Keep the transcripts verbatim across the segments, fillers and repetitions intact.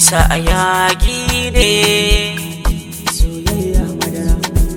sa a yagi ne soyayya madara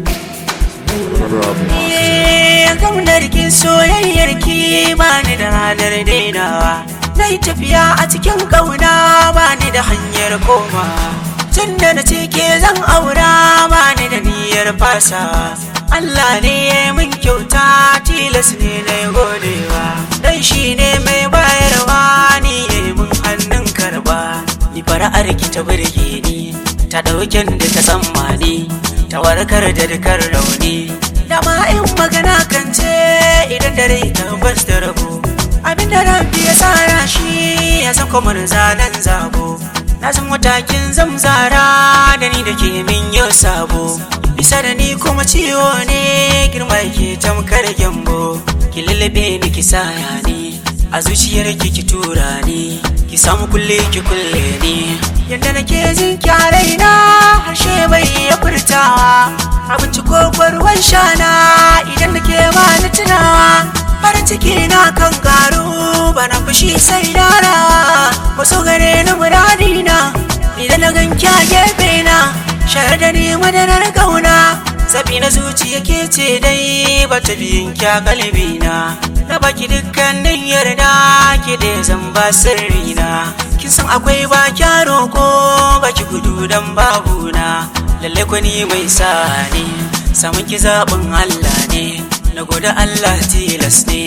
gaunar ki soyayyar ki bani da ranar dainawa na yi tafiya a cikin ƙauna bani da hanyar koma tun da na ce ke zan aura bani da niyyar fasa Allah ne min kyauta tilas ne na godewa dan shi ne mai bayarwa ni ne mun hannun karba ni fara'ar ki ta burge ni ta ɗauken da ta tsammani ta warkar da dukkan rauni dama in magana kan ce idan dare tabbas da rabo abinda rabbi ya tsara shi ya san kuma zanen zabo na san matakin zamzara da ni da ke min yau sabo bisa da ni kuma ciwo ne girma yake tamkar gyambo ki lullube ni ki saya ni a zuciyar ki ki tura ni ki samu kulle ki kulle ni yadda nake jin kyarai na harshe bai ya furtawa abinci ko ruwan shana idan nake ba ni tunawa farin ciki na kan karu bana fushi sai darawa wasu gare ni muradina idan na ganki a gefe na shayar da ni madarar kauna zabi na zuciya ke ce dai bata biyin kya kalbina na baki dukkanin yarda ki da zan ba sirrina kin san akwai ba kyaro ko baki gudu dan babuna lalle kwani mai sani samun ki zaɓin Allah ne na gode Allah tilas ne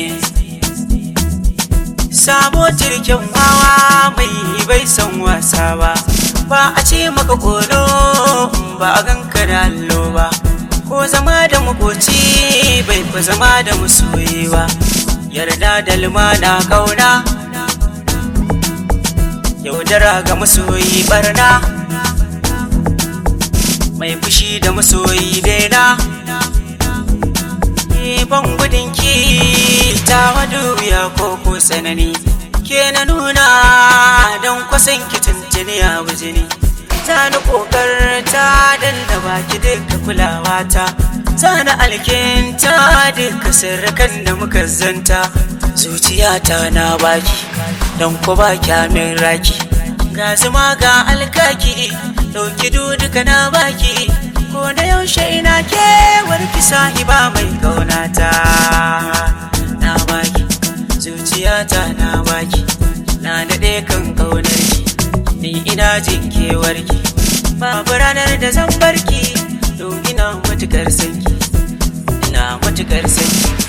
sabo cirkin wawa mai bai san wasa ba ba a ce maka kolo ba a ganka da allo ba ko zama da makoci bai fa zama da masoyi ba yarda da lumana kauna yaudara ga masoyi barna mai fushi da masoyi daina ban gudun ki ta wadu ya koko sanani ke na nuna don kwasan ki tuntuni a bujini ta na kokarta don da baki duka kulawa ta ta na alkinta duka sirrikan da muka zanta zuciyata na baki don ko ba kyamin raki ga zuma ga alkaki dauki duka na baki ko da yaushe ina kewar ki sahiba mai kaunata na baki zuciyata na baki na daɗe kan kaunar ki ni ina jin kewar ki babu ranar da zan barki don ina matukar sanki ina matukar sanki